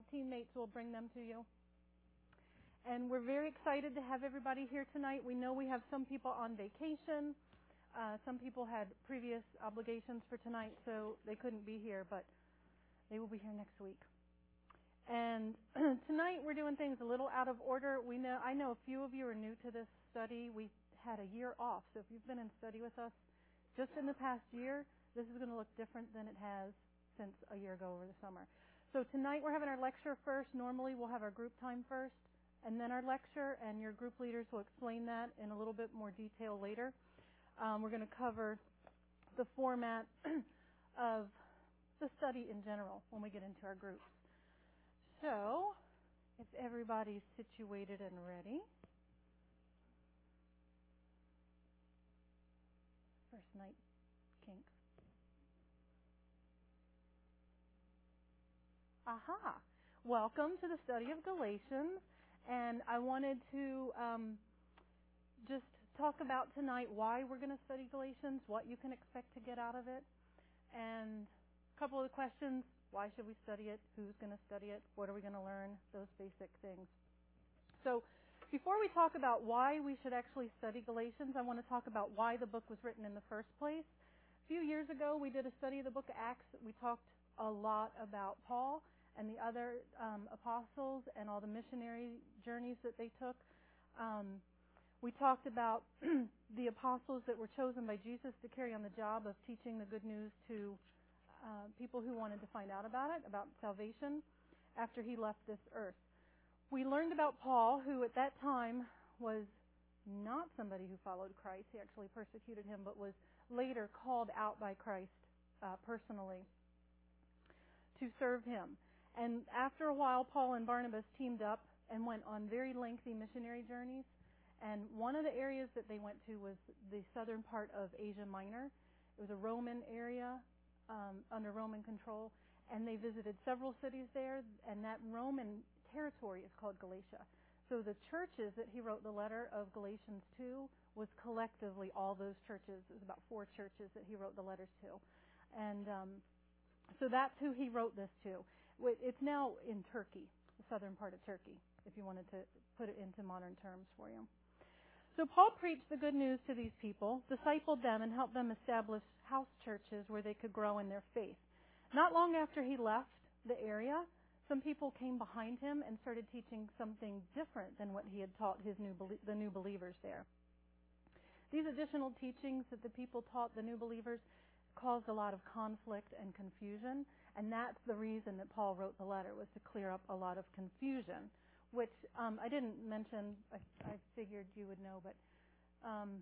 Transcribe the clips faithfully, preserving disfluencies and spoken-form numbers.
teammates will bring them to you. And we're very excited to have everybody here tonight. We know we have some people on vacation. Uh, some people had previous obligations for tonight, so they couldn't be here, but they will be here next week. And tonight we're doing things a little out of order. We know I know a few of you are new to this study. We had a year off, so if you've been in study with us just in the past year, this is going to look different than it has since a year ago over the summer. So tonight we're having our lecture first. Normally we'll have our group time first, and then our lecture, and your group leaders will explain that in a little bit more detail later. Um, we're going to cover the format of the study in general when we get into our groups. So, if everybody's situated and ready, first night kinks. Aha! Welcome to the study of Galatians, and I wanted to um, just talk about tonight why we're going to study Galatians, what you can expect to get out of it, and a couple of the questions. Why should we study it? Who's going to study it? What are we going to learn? Those basic things. So before we talk about why we should actually study Galatians, I want to talk about why the book was written in the first place. A few years ago, we did a study of the book of Acts. We talked a lot about Paul and the other um, apostles and all the missionary journeys that they took. Um, we talked about the apostles that were chosen by Jesus to carry on the job of teaching the good news to Uh, people who wanted to find out about it, about salvation, after he left this earth. We learned about Paul, who at that time was not somebody who followed Christ. He actually persecuted him, but was later called out by Christ uh, personally to serve him. And after a while, Paul and Barnabas teamed up and went on very lengthy missionary journeys. And one of the areas that they went to was the southern part of Asia Minor. It was a Roman area, Um, under Roman control, and they visited several cities there, and that Roman territory is called Galatia. So the churches that he wrote the letter of Galatians to was collectively all those churches. It was about four churches that he wrote the letters to. And um, so that's who he wrote this to. It's now in Turkey, the southern part of Turkey, if you wanted to put it into modern terms for you. So Paul preached the good news to these people, discipled them, and helped them establish house churches where they could grow in their faith. Not long after he left the area, some people came behind him and started teaching something different than what he had taught his new the new believers there. These additional teachings that the people taught the new believers caused a lot of conflict and confusion, and that's the reason that Paul wrote the letter, was to clear up a lot of confusion. Which um, I didn't mention, I, I figured you would know, but um,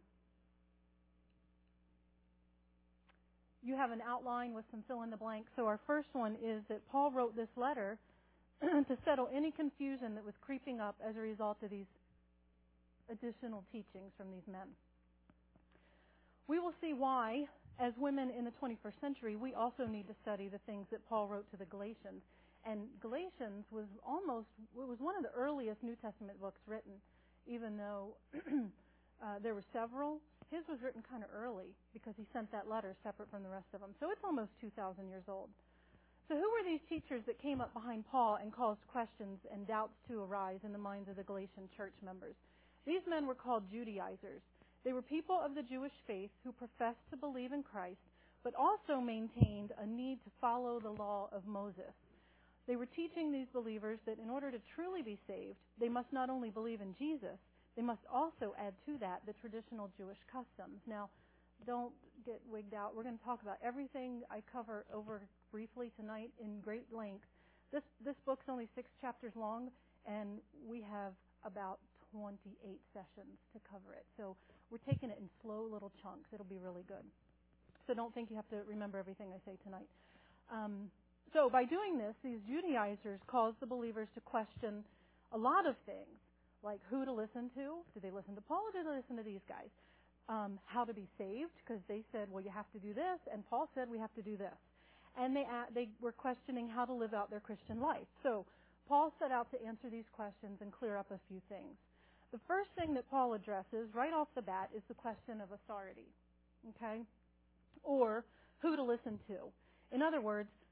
you have an outline with some fill in the blank. So our first one is that Paul wrote this letter to settle any confusion that was creeping up as a result of these additional teachings from these men. We will see why, as women in the twenty-first century, we also need to study the things that Paul wrote to the Galatians. And Galatians was almost, it was one of the earliest New Testament books written, even though uh, there were several. His was written kind of early because he sent that letter separate from the rest of them. So it's almost two thousand years old. So who were these teachers that came up behind Paul and caused questions and doubts to arise in the minds of the Galatian church members? These men were called Judaizers. They were people of the Jewish faith who professed to believe in Christ, but also maintained a need to follow the law of Moses. They were teaching these believers that in order to truly be saved, they must not only believe in Jesus, they must also add to that the traditional Jewish customs. Now, don't get wigged out. We're going to talk about everything I cover over briefly tonight in great length. This this book's only six chapters long, and we have about twenty-eight sessions to cover it. So we're taking it in slow little chunks. It'll be really good. So don't think you have to remember everything I say tonight. Um, So by doing this, these Judaizers caused the believers to question a lot of things, like who to listen to. Did they listen to Paul or did they listen to these guys? Um, how to be saved, because they said, well, you have to do this, and Paul said we have to do this. And they they were questioning how to live out their Christian life. So Paul set out to answer these questions and clear up a few things. The first thing that Paul addresses right off the bat is the question of authority, okay, or who to listen to. In other words,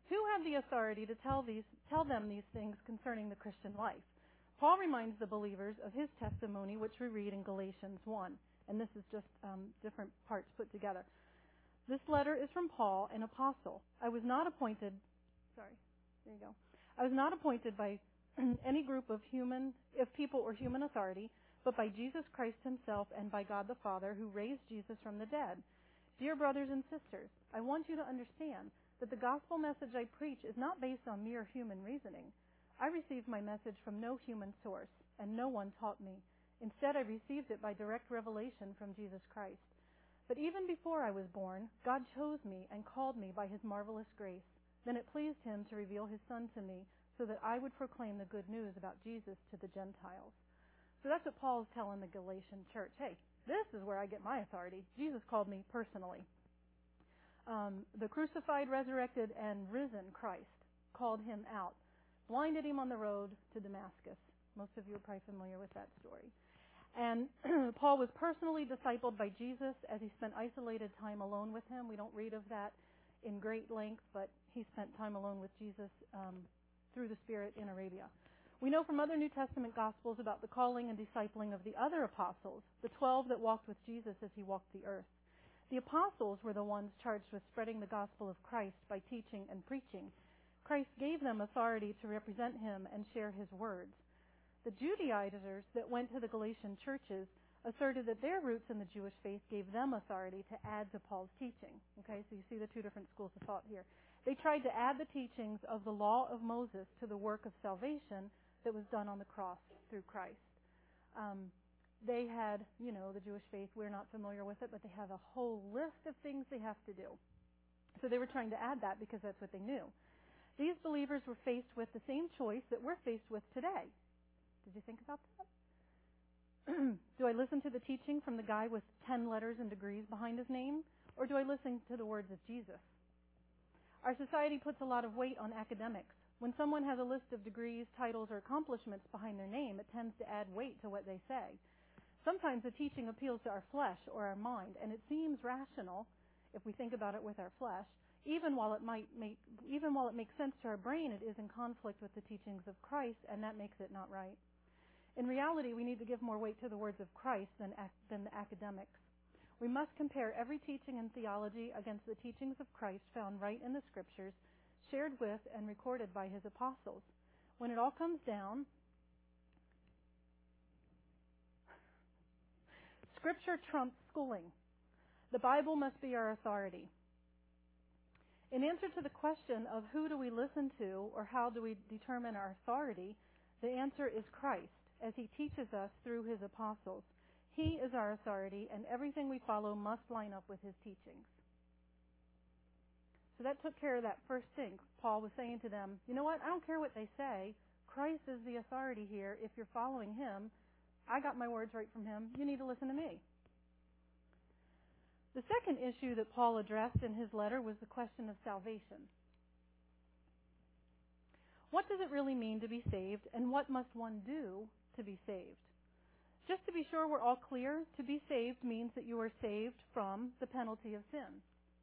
Who have the authority to tell these tell them these things concerning the Christian life? Paul reminds the believers of his testimony, which we read in Galatians one. And this is just um, different parts put together. This letter is from Paul, an apostle. I was not appointed, sorry, there you go. I was not appointed by any group of human, of people or human authority, but by Jesus Christ himself and by God the Father, who raised Jesus from the dead. Dear brothers and sisters, I want you to understand that the gospel message I preach is not based on mere human reasoning. I received my message from no human source, and no one taught me. Instead, I received it by direct revelation from Jesus Christ. But even before I was born, God chose me and called me by his marvelous grace. Then it pleased him to reveal his Son to me so that I would proclaim the good news about Jesus to the Gentiles. So that's what Paul's telling the Galatian church. Hey, this is where I get my authority. Jesus called me personally. Um, the crucified, resurrected, and risen Christ called him out, blinded him on the road to Damascus. Most of you are probably familiar with that story. And Paul was personally discipled by Jesus as he spent isolated time alone with him. We don't read of that in great length, but he spent time alone with Jesus um, through the Spirit in Arabia. We know from other New Testament Gospels about the calling and discipling of the other apostles, the twelve that walked with Jesus as he walked the earth. The apostles were the ones charged with spreading the gospel of Christ by teaching and preaching. Christ gave them authority to represent him and share his words. The Judaizers that went to the Galatian churches asserted that their roots in the Jewish faith gave them authority to add to Paul's teaching. Okay, so you see the two different schools of thought here. They tried to add the teachings of the law of Moses to the work of salvation that was done on the cross through Christ. Um, they had, you know, the Jewish faith, we're not familiar with it, but they have a whole list of things they have to do. So they were trying to add that because that's what they knew. These believers were faced with the same choice that we're faced with today. Did you think about that? Do I listen to the teaching from the guy with ten letters and degrees behind his name, or do I listen to the words of Jesus? Our society puts a lot of weight on academics. When someone has a list of degrees, titles, or accomplishments behind their name, it tends to add weight to what they say. Sometimes the teaching appeals to our flesh or our mind, and it seems rational if we think about it with our flesh. Even while it might make, even while it makes sense to our brain, it is in conflict with the teachings of Christ, and that makes it not right. In reality, we need to give more weight to the words of Christ than, than the academics. We must compare every teaching in theology against the teachings of Christ found right in the Scriptures, shared with and recorded by his apostles. When it all comes down, Scripture trumps schooling. The Bible must be our authority. In answer to the question of who do we listen to or how do we determine our authority, the answer is Christ, as he teaches us through his apostles. He is our authority, and everything we follow must line up with his teachings. So that took care of that first thing. Paul was saying to them, you know what, I don't care what they say. Christ is the authority here. If you're following him, I got my words right from him. You need to listen to me. The second issue that Paul addressed in his letter was the question of salvation. What does it really mean to be saved, and what must one do to be saved? Just to be sure we're all clear, to be saved means that you are saved from the penalty of sin.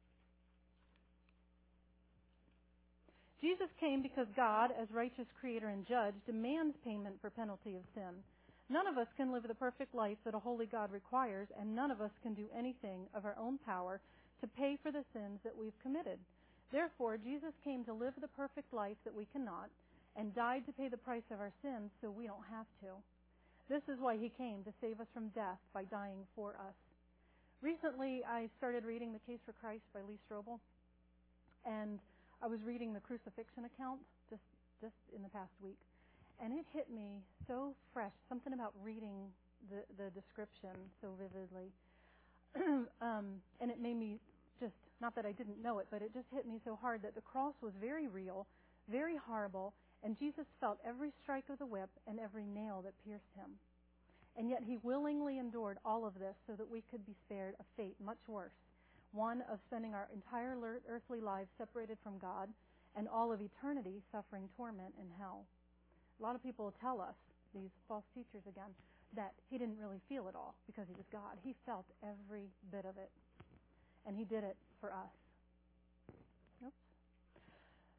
Jesus came because God, as righteous creator and judge, demands payment for penalty of sin. None of us can live the perfect life that a holy God requires, and none of us can do anything of our own power to pay for the sins that we've committed. Therefore, Jesus came to live the perfect life that we cannot, and died to pay the price of our sins so we don't have to. This is why he came, to save us from death by dying for us. Recently, I started reading The Case for Christ by Lee Strobel, and I was reading the crucifixion account just, just in the past week. And it hit me so fresh, something about reading the, the description so vividly. um, and it made me just, not that I didn't know it, but it just hit me so hard that the cross was very real, very horrible, and Jesus felt every strike of the whip and every nail that pierced him. And yet he willingly endured all of this so that we could be spared a fate much worse, one of spending our entire earthly lives separated from God and all of eternity suffering torment in hell. A lot of people tell us, these false teachers again, that he didn't really feel it all because he was God. He felt every bit of it, and he did it for us. Oops.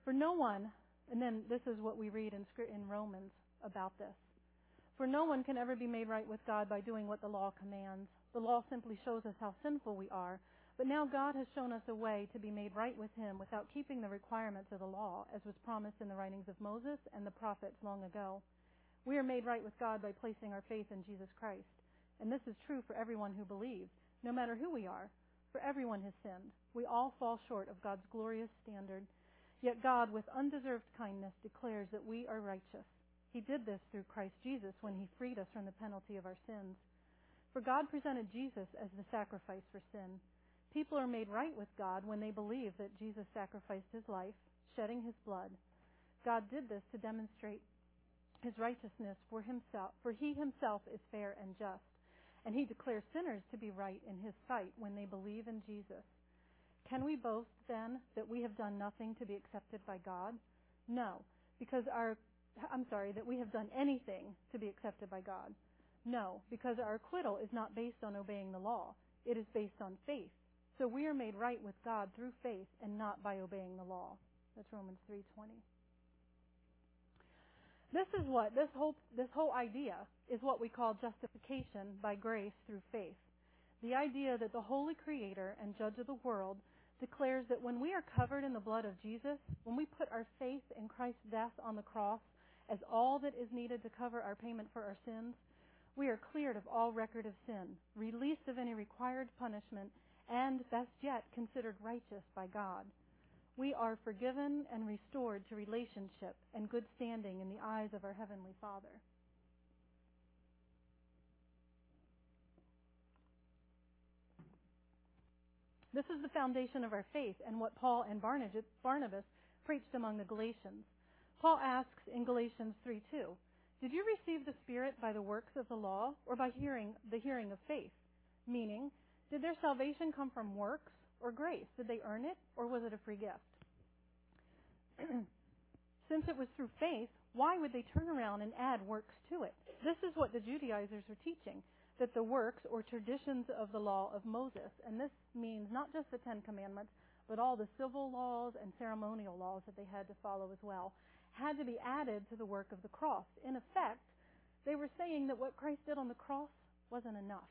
For no one, and then this is what we read in, in Romans about this. For no one can ever be made right with God by doing what the law commands. The law simply shows us how sinful we are. But now God has shown us a way to be made right with Him without keeping the requirements of the law, as was promised in the writings of Moses and the prophets long ago. We are made right with God by placing our faith in Jesus Christ. And this is true for everyone who believes, no matter who we are. For everyone has sinned. We all fall short of God's glorious standard. Yet God, with undeserved kindness, declares that we are righteous. He did this through Christ Jesus when He freed us from the penalty of our sins. For God presented Jesus as the sacrifice for sin. People are made right with God when they believe that Jesus sacrificed His life, shedding His blood. God did this to demonstrate His righteousness for Himself, for He Himself is fair and just, and He declares sinners to be right in His sight when they believe in Jesus. Can we boast, then, that we have done nothing to be accepted by God? No, because our, I'm sorry, that we have done anything to be accepted by God. No, because our acquittal is not based on obeying the law. It is based on faith. So we are made right with God through faith and not by obeying the law. That's Romans three twenty. This is what, this whole, this whole idea is what we call justification by grace through faith. The idea that the holy Creator and Judge of the world declares that when we are covered in the blood of Jesus, when we put our faith in Christ's death on the cross as all that is needed to cover our payment for our sins, we are cleared of all record of sin, released of any required punishment, and, best yet, considered righteous by God. We are forgiven and restored to relationship and good standing in the eyes of our Heavenly Father. This is the foundation of our faith and what Paul and Barnabas preached among the Galatians. Paul asks in Galatians three two, "Did you receive the Spirit by the works of the law or by hearing the hearing of faith?" Meaning, did their salvation come from works or grace? Did they earn it, or was it a free gift? Since it was through faith, why would they turn around and add works to it? This is what the Judaizers were teaching, that the works or traditions of the law of Moses, and this means not just the Ten Commandments, but all the civil laws and ceremonial laws that they had to follow as well, had to be added to the work of the cross. In effect, they were saying that what Christ did on the cross wasn't enough.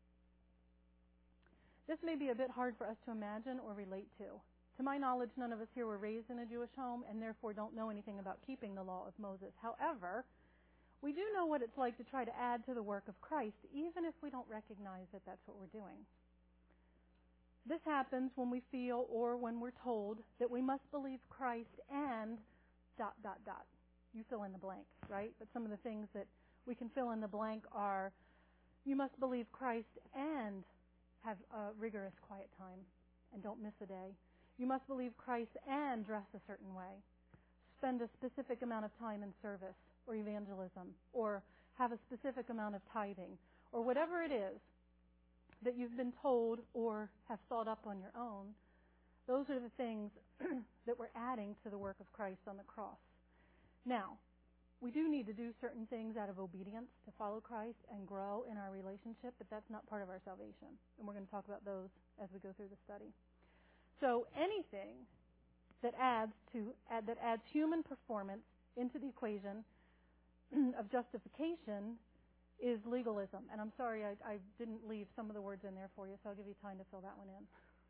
This may be a bit hard for us to imagine or relate to. To my knowledge, none of us here were raised in a Jewish home and therefore don't know anything about keeping the law of Moses. However, we do know what it's like to try to add to the work of Christ, even if we don't recognize that that's what we're doing. This happens when we feel or when we're told that we must believe Christ and dot, dot, dot. You fill in the blank, right? But some of the things that we can fill in the blank are, you must believe Christ and have a rigorous quiet time and don't miss a day. You must believe Christ and dress a certain way. Spend a specific amount of time in service or evangelism, or have a specific amount of tithing, or whatever it is that you've been told or have thought up on your own. Those are the things that we're adding to the work of Christ on the cross. Now, we do need to do certain things out of obedience to follow Christ and grow in our relationship, but that's not part of our salvation. And we're going to talk about those as we go through the study. So anything that adds to add, that adds human performance into the equation of justification is legalism. And I'm sorry I, I didn't leave some of the words in there for you, so I'll give you time to fill that one in.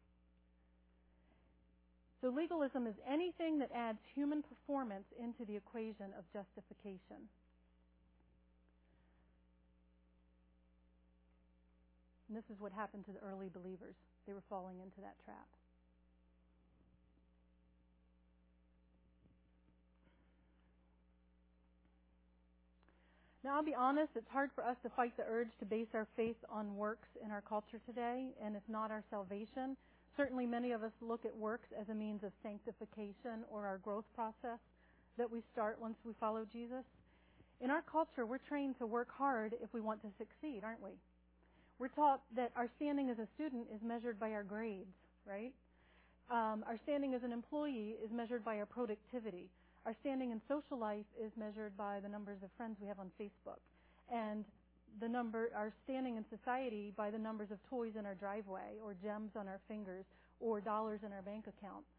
So legalism is anything that adds human performance into the equation of justification. And this is what happened to the early believers. They were falling into that trap. Now, I'll be honest, it's hard for us to fight the urge to base our faith on works in our culture today, and if not our salvation. Certainly many of us look at works as a means of sanctification or our growth process that we start once we follow Jesus. In our culture, we're trained to work hard if we want to succeed, aren't we? We're taught that our standing as a student is measured by our grades, right? Um, our standing as an employee is measured by our productivity. Our standing in social life is measured by the numbers of friends we have on Facebook. And the number, our standing in society by the numbers of toys in our driveway or gems on our fingers or dollars in our bank account.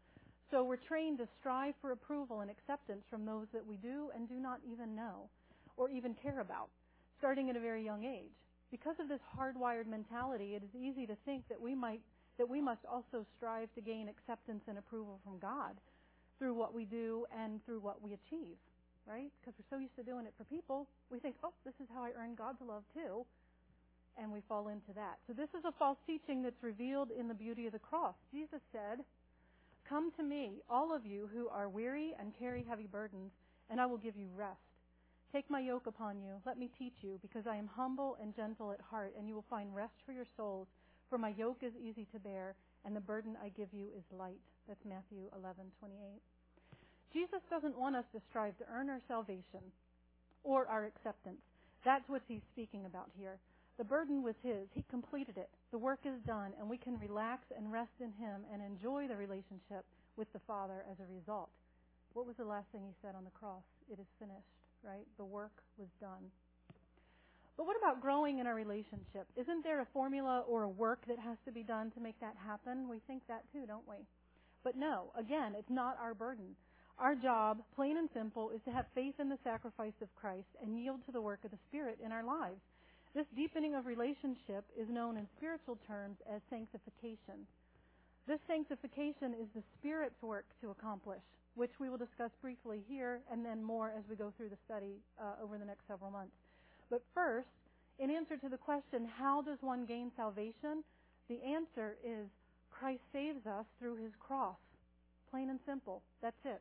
So we're trained to strive for approval and acceptance from those that we do and do not even know or even care about, starting at a very young age. Because of this hardwired mentality, it is easy to think that we might that we must also strive to gain acceptance and approval from God through what we do and through what we achieve, right? Because we're so used to doing it for people, we think, oh, this is how I earn God's love too, and we fall into that. So this is a false teaching that's revealed in the beauty of the cross. Jesus said, "Come to me, all of you who are weary and carry heavy burdens, and I will give you rest. Take my yoke upon you. Let me teach you, because I am humble and gentle at heart, and you will find rest for your souls. For my yoke is easy to bear, and the burden I give you is light." That's Matthew eleven twenty-eight. Jesus doesn't want us to strive to earn our salvation or our acceptance. That's what he's speaking about here. The burden was his. He completed it. The work is done, and we can relax and rest in him and enjoy the relationship with the Father as a result. What was the last thing he said on the cross? It is finished, right? The work was done. But what about growing in our relationship? Isn't there a formula or a work that has to be done to make that happen? We think that too, don't we? But no, again, it's not our burden. Our job, plain and simple, is to have faith in the sacrifice of Christ and yield to the work of the Spirit in our lives. This deepening of relationship is known in spiritual terms as sanctification. This sanctification is the Spirit's work to accomplish, which we will discuss briefly here and then more as we go through the study uh, over the next several months. But first, in answer to the question, how does one gain salvation? The answer is Christ saves us through his cross. Plain and simple. That's it.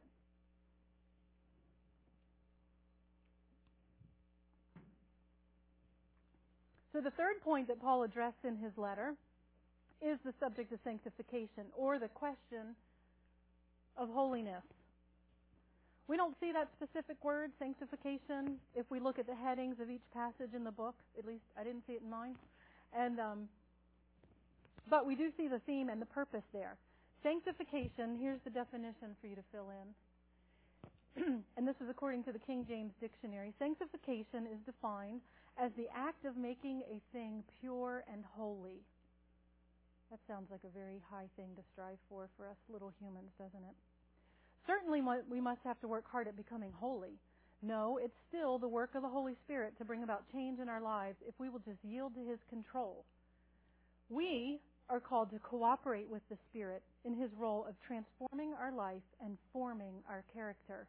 So the third point that Paul addressed in his letter is the subject of sanctification, or the question of holiness. We don't see that specific word, sanctification, if we look at the headings of each passage in the book. At least I didn't see it in mine. And um, but we do see the theme and the purpose there. Sanctification, here's the definition for you to fill in. And this is according to the King James Dictionary. Sanctification is defined as the act of making a thing pure and holy. That sounds like a very high thing to strive for for us little humans, doesn't it? Certainly we must have to work hard at becoming holy. No, it's still the work of the Holy Spirit to bring about change in our lives if we will just yield to his control. We are called to cooperate with the Spirit in his role of transforming our life and forming our character.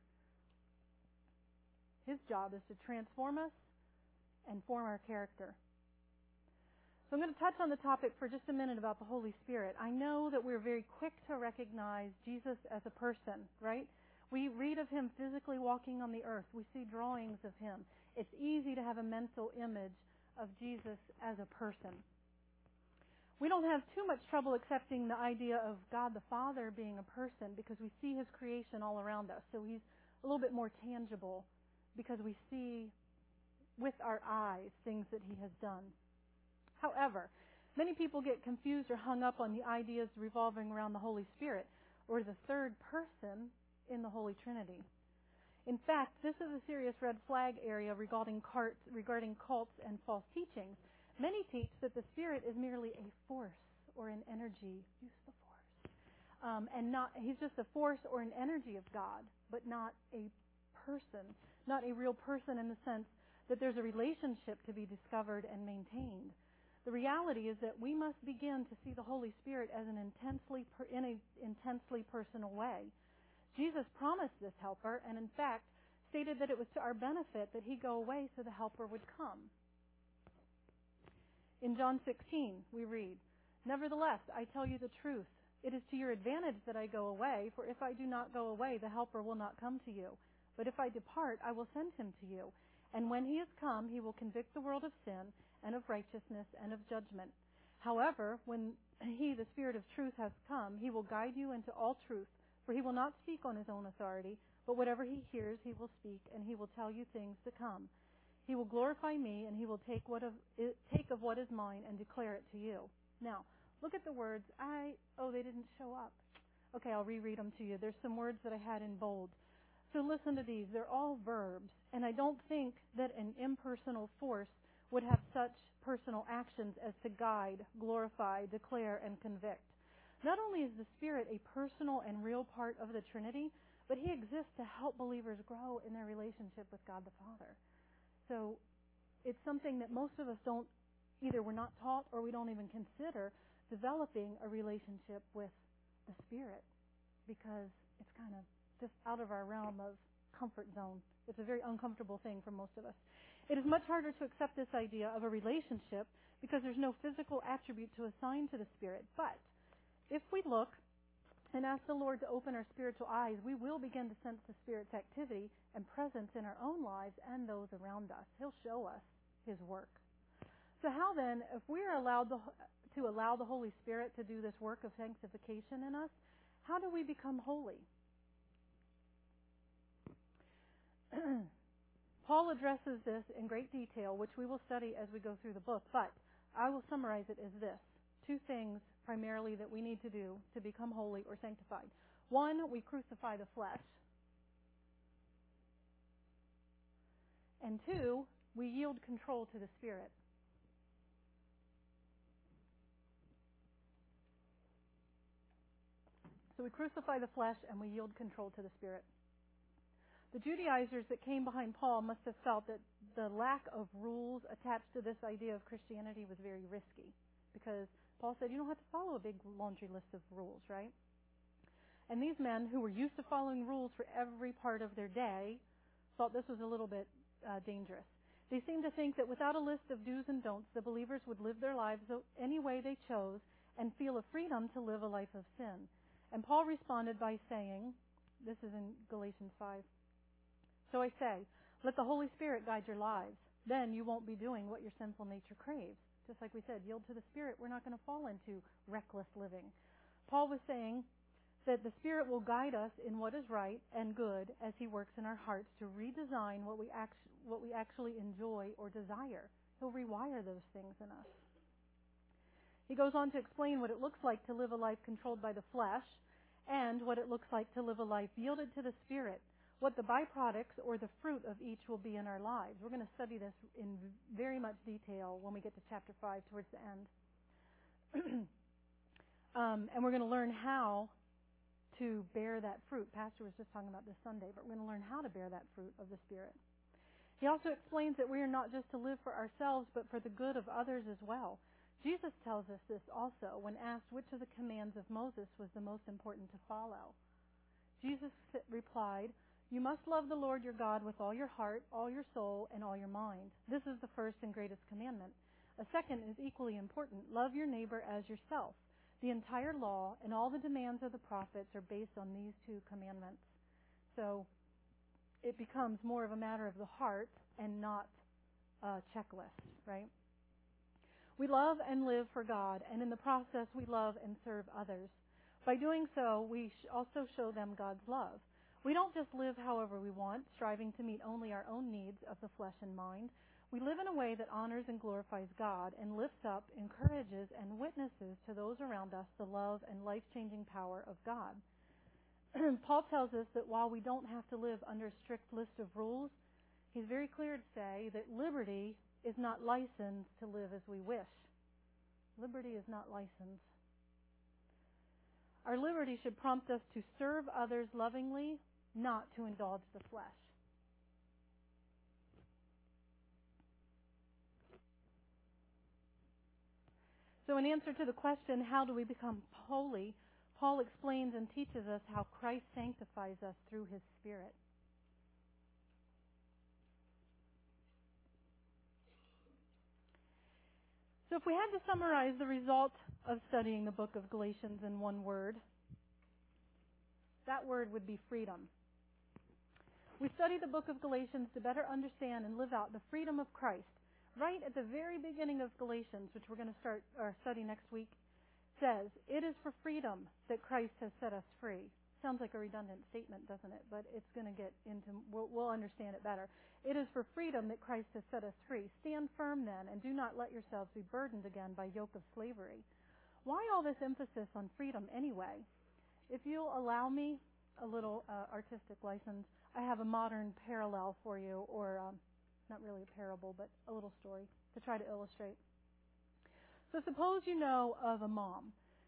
His job is to transform us and form our character. So I'm going to touch on the topic for just a minute about the Holy Spirit. I know that we're very quick to recognize Jesus as a person, right? We read of him physically walking on the earth. We see drawings of him. It's easy to have a mental image of Jesus as a person. We don't have too much trouble accepting the idea of God the Father being a person because we see his creation all around us. So he's a little bit more tangible because we see with our eyes things that he has done. However, many people get confused or hung up on the ideas revolving around the Holy Spirit or the third person in the Holy Trinity. In fact, this is a serious red flag area regarding cults, regarding cults and false teachings. Many teach that the Spirit is merely a force or an energy. Use the force. Um, and not he's just a force or an energy of God, but not a person, not a real person in the sense that there's a relationship to be discovered and maintained. The reality is that we must begin to see the Holy Spirit as an intensely, per, in an intensely personal way. Jesus promised this helper, and in fact, stated that it was to our benefit that he go away so the helper would come. In John sixteen, we read, "Nevertheless, I tell you the truth. It is to your advantage that I go away, for if I do not go away, the helper will not come to you. But if I depart, I will send him to you. And when he has come, he will convict the world of sin and of righteousness and of judgment. However, when he, the Spirit of truth, has come, he will guide you into all truth, for he will not speak on his own authority, but whatever he hears he will speak, and he will tell you things to come. He will glorify me, and he will take what of take of what is mine and declare it to you." Now, look at the words. I oh, they didn't show up. Okay, I'll reread them to you. There's some words that I had in bold. So listen to these. They're all verbs, and I don't think that an impersonal force would have such personal actions as to guide, glorify, declare, and convict. Not only is the Spirit a personal and real part of the Trinity, but He exists to help believers grow in their relationship with God the Father. So it's something that most of us don't, either we're not taught or we don't even consider developing a relationship with the Spirit, because it's kind of just out of our realm of comfort zone. It's a very uncomfortable thing for most of us. It is much harder to accept this idea of a relationship because there's no physical attribute to assign to the Spirit. But if we look and ask the Lord to open our spiritual eyes, we will begin to sense the Spirit's activity and presence in our own lives and those around us. He'll show us His work. So how then, if we're allowed to, to allow the Holy Spirit to do this work of sanctification in us, how do we become holy? Paul addresses this in great detail, which we will study as we go through the book, but I will summarize it as this. Two things primarily that we need to do to become holy or sanctified. One, we crucify the flesh. And two, we yield control to the Spirit. So we crucify the flesh and we yield control to the Spirit. The Judaizers that came behind Paul must have felt that the lack of rules attached to this idea of Christianity was very risky, because Paul said you don't have to follow a big laundry list of rules, right? And these men who were used to following rules for every part of their day thought this was a little bit uh, dangerous. They seemed to think that without a list of do's and don'ts, the believers would live their lives any way they chose and feel a freedom to live a life of sin. And Paul responded by saying, this is in Galatians five, "So I say, let the Holy Spirit guide your lives. Then you won't be doing what your sinful nature craves." Just like we said, yield to the Spirit. We're not going to fall into reckless living. Paul was saying that the Spirit will guide us in what is right and good as He works in our hearts to redesign what we act, what we actually enjoy or desire. He'll rewire those things in us. He goes on to explain what it looks like to live a life controlled by the flesh and what it looks like to live a life yielded to the Spirit, what the byproducts or the fruit of each will be in our lives. We're going to study this in very much detail when we get to chapter five towards the end. um, and we're going to learn how to bear that fruit. Pastor was just talking about this Sunday, but we're going to learn how to bear that fruit of the Spirit. He also explains that we are not just to live for ourselves, but for the good of others as well. Jesus tells us this also when asked which of the commands of Moses was the most important to follow. Jesus replied, "You must love the Lord your God with all your heart, all your soul, and all your mind. This is the first and greatest commandment. A second is equally important. Love your neighbor as yourself. The entire law and all the demands of the prophets are based on these two commandments." So it becomes more of a matter of the heart and not a checklist, right? We love and live for God, and in the process we love and serve others. By doing so, we also show them God's love. We don't just live however we want, striving to meet only our own needs of the flesh and mind. We live in a way that honors and glorifies God and lifts up, encourages, and witnesses to those around us the love and life-changing power of God. Paul tells us that while we don't have to live under a strict list of rules, he's very clear to say that liberty is not licensed to live as we wish. Liberty is not licensed. Our liberty should prompt us to serve others lovingly, not to indulge the flesh. So in answer to the question, how do we become holy, Paul explains and teaches us how Christ sanctifies us through His Spirit. So if we had to summarize the result of studying the book of Galatians in one word, that word would be freedom. We study the book of Galatians to better understand and live out the freedom of Christ. Right at the very beginning of Galatians, which we're going to start our study next week, says, "It is for freedom that Christ has set us free." Sounds like a redundant statement, doesn't it? But it's going to get into, we'll, we'll understand it better. "It is for freedom that Christ has set us free. Stand firm then, and do not let yourselves be burdened again by yoke of slavery." Why all this emphasis on freedom anyway? If you'll allow me a little uh, artistic license, I have a modern parallel for you, or um, not really a parable, but a little story to try to illustrate. So suppose you know of a mom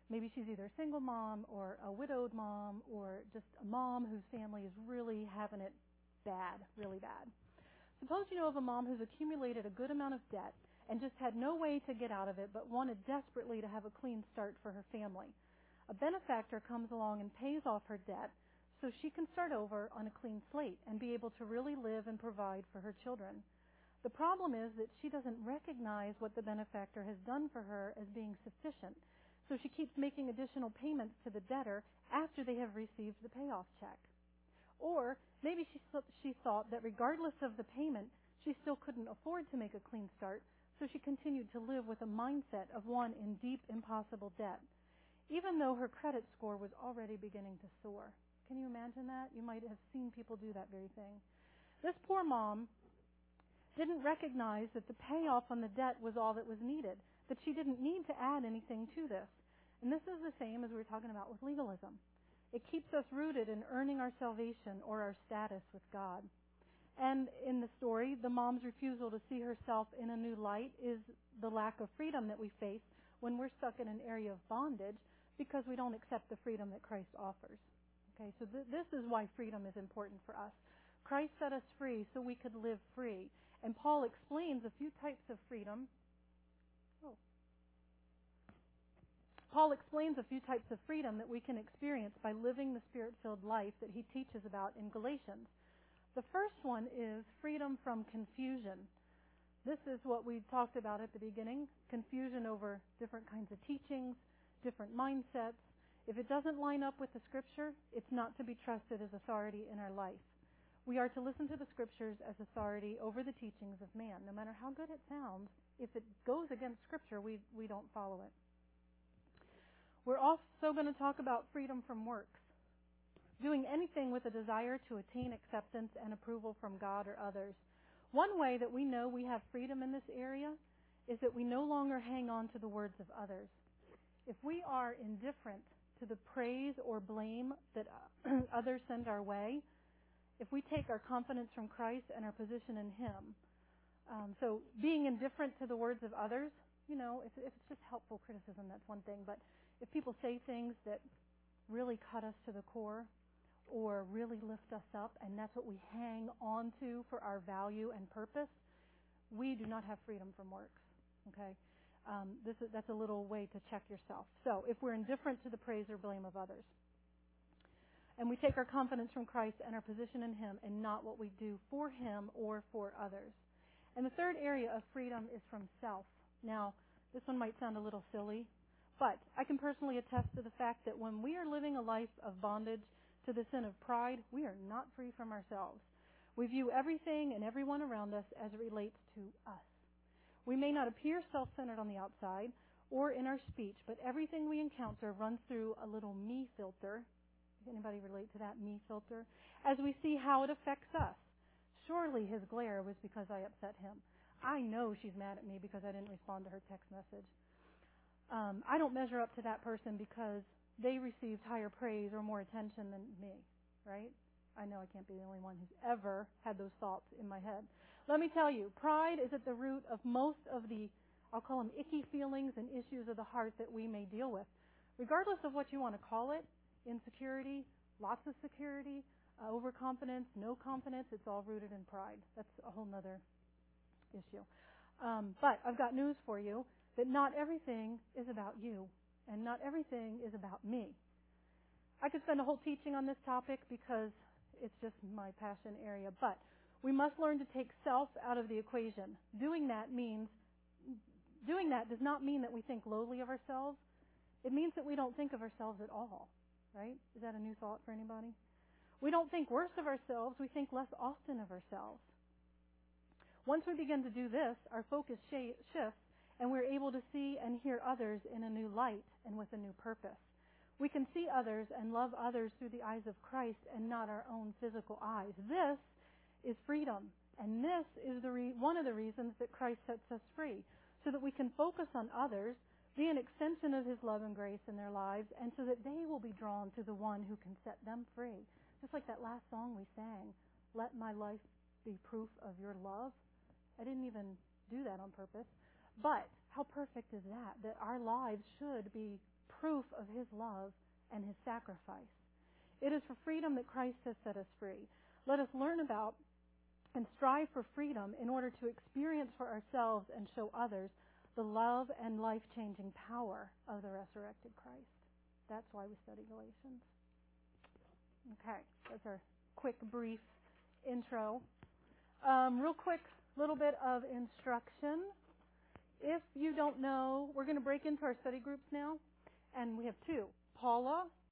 Maybe she's either a single mom or a widowed mom or just a mom whose family is really having it bad, really bad. Suppose you know of a mom who's accumulated a good amount of debt and just had no way to get out of it but wanted desperately to have a clean start for her family. A benefactor comes along and pays off her debt so she can start over on a clean slate and be able to really live and provide for her children. The problem is that she doesn't recognize what the benefactor has done for her as being sufficient, so she keeps making additional payments to the debtor after they have received the payoff check. Or maybe she, she thought that regardless of the payment, she still couldn't afford to make a clean start, so she continued to live with a mindset of one in deep, impossible debt, even though her credit score was already beginning to soar. Can you imagine that? You might have seen people do that very thing. This poor mom didn't recognize that the payoff on the debt was all that was needed, that she didn't need to add anything to this. And this is the same as we were talking about with legalism. It keeps us rooted in earning our salvation or our status with God. And in the story, the mom's refusal to see herself in a new light is the lack of freedom that we face when we're stuck in an area of bondage because we don't accept the freedom that Christ offers. Okay, so th- this is why freedom is important for us. Christ set us free so we could live free. And Paul explains a few types of freedom. Oh. Paul explains a few types of freedom that we can experience by living the Spirit-filled life that he teaches about in Galatians. The first one is freedom from confusion. This is what we talked about at the beginning, confusion over different kinds of teachings, different mindsets. If it doesn't line up with the Scripture, it's not to be trusted as authority in our life. We are to listen to the Scriptures as authority over the teachings of man. No matter how good it sounds, if it goes against Scripture, we, we don't follow it. We're also going to talk about freedom from works. Doing anything with a desire to attain acceptance and approval from God or others. One way that we know we have freedom in this area is that we no longer hang on to the words of others. If we are indifferent to the praise or blame that others send our way, if we take our confidence from Christ and our position in Him, um, so being indifferent to the words of others, you know, if, if it's just helpful criticism, that's one thing. But if people say things that really cut us to the core or really lift us up, and that's what we hang on to for our value and purpose, we do not have freedom from works. Okay, um, this is, that's a little way to check yourself. So if we're indifferent to the praise or blame of others, and we take our confidence from Christ and our position in Him and not what we do for Him or for others. And the third area of freedom is from self. Now, this one might sound a little silly, but I can personally attest to the fact that when we are living a life of bondage to the sin of pride, we are not free from ourselves. We view everything and everyone around us as it relates to us. We may not appear self-centered on the outside or in our speech, but everything we encounter runs through a little me filter. Anybody relate to that me filter? As we see how it affects us. Surely his glare was because I upset him. I know she's mad at me because I didn't respond to her text message. Um, I don't measure up to that person because they received higher praise or more attention than me, right? I know I can't be the only one who's ever had those thoughts in my head. Let me tell you, pride is at the root of most of the, I'll call them icky feelings and issues of the heart that we may deal with. Regardless of what you want to call it, insecurity, lots of security, uh, overconfidence, no confidence, it's all rooted in pride. That's a whole other issue. Um, but I've got news for you, that not everything is about you, and not everything is about me. I could spend a whole teaching on this topic because it's just my passion area, but we must learn to take self out of the equation. Doing that means, doing that does not mean that we think lowly of ourselves. It means that we don't think of ourselves at all, right? Is that a new thought for anybody? We don't think worse of ourselves, we think less often of ourselves. Once we begin to do this, our focus sh- shifts, and we're able to see and hear others in a new light and with a new purpose. We can see others and love others through the eyes of Christ and not our own physical eyes. This is freedom, and this is the re- one of the reasons that Christ sets us free, so that we can focus on others, be an extension of His love and grace in their lives, and so that they will be drawn to the one who can set them free. Just like that last song we sang, "Let my life be proof of your love." I didn't even do that on purpose. But how perfect is that? That our lives should be proof of His love and His sacrifice. It is for freedom that Christ has set us free. Let us learn about and strive for freedom in order to experience for ourselves and show others the love and life-changing power of the resurrected Christ. That's why we study Galatians. Okay, that's our quick, brief intro. Um, real quick, little bit of instruction. If you don't know, we're going to break into our study groups now, and we have two. Paula